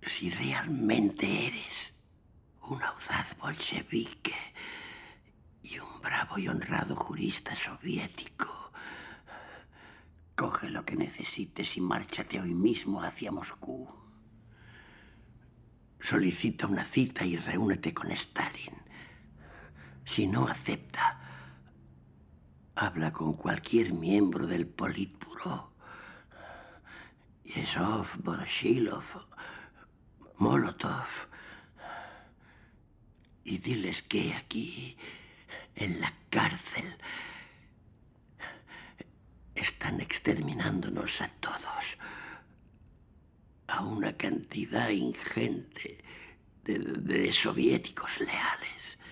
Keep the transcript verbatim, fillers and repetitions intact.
Si realmente eres un audaz bolchevique y un bravo y honrado jurista soviético, coge lo que necesites y márchate hoy mismo hacia Moscú. Solicita una cita y reúnete con Stalin. Si no acepta, habla con cualquier miembro del Politburó. Yezhov, Voroshilov, Molotov. Y diles que aquí, en la cárcel, están exterminándonos a todos. A una cantidad ingente de, de soviéticos leales.